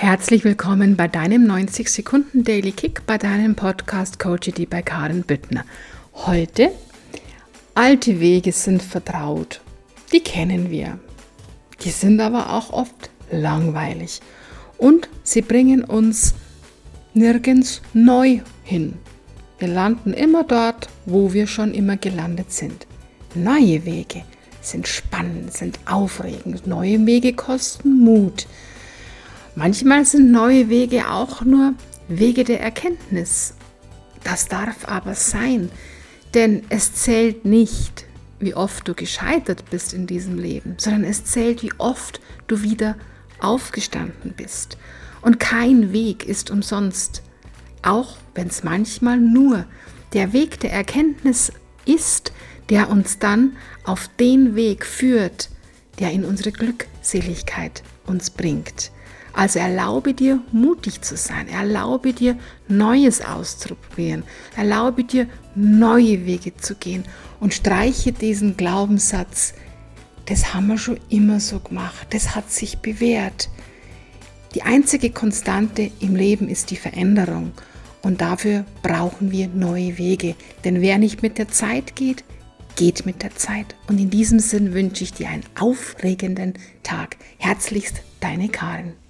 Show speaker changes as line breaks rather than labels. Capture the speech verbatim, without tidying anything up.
Herzlich willkommen bei deinem neunzig Sekunden Daily Kick, bei deinem Podcast Coachity bei Karin Büttner. Heute, alte Wege sind vertraut, die kennen wir. Die sind aber auch oft langweilig und sie bringen uns nirgends neu hin. Wir landen immer dort, wo wir schon immer gelandet sind. Neue Wege sind spannend, sind aufregend. Neue Wege kosten Mut. Manchmal sind neue Wege auch nur Wege der Erkenntnis. Das darf aber sein, denn es zählt nicht, wie oft du gescheitert bist in diesem Leben, sondern es zählt, wie oft du wieder aufgestanden bist. Und kein Weg ist umsonst, auch wenn es manchmal nur der Weg der Erkenntnis ist, der uns dann auf den Weg führt, der in unsere Glückseligkeit uns bringt. Also erlaube dir, mutig zu sein, erlaube dir, Neues auszuprobieren, erlaube dir, neue Wege zu gehen und streiche diesen Glaubenssatz, das haben wir schon immer so gemacht, das hat sich bewährt. Die einzige Konstante im Leben ist die Veränderung und dafür brauchen wir neue Wege, denn wer nicht mit der Zeit geht, geht mit der Zeit. Und in diesem Sinn wünsche ich dir einen aufregenden Tag. Herzlichst, deine Karin.